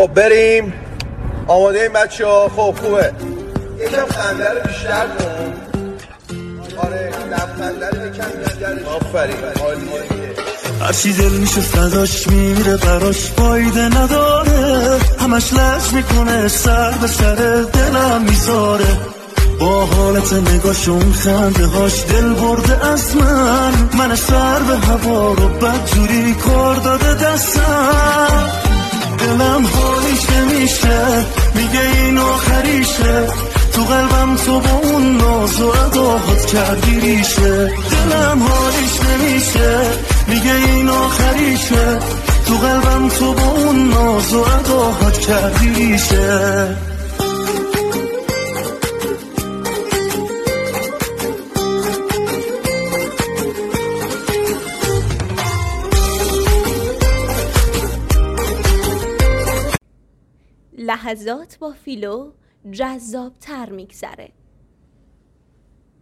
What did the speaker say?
خب بریم. آماده این بچه ها؟ خب خوبه. یکم خنده رو بیشتر کن. آره لبخنده رو یکم بیشتر. آفرین عالیه. هرچی دل میشه فداش میره براش فایده نداره، همش لج میکنه سر به سر دلم میذاره. با حالت نگاشون خنده هاش دل برده از من سر به هوا رو بدجوری کار داده دستم. دلم حالیش نمیشه، میگه این آخریشه، تو قلبم تو با اون ناز و اداهات کردی ریشه. دلم حالیش نمیشه، میگه این آخریشه، تو قلبم تو با اون ناز و اداهات کردی ریشه. لحظات با فیلو جذاب تر میگذره.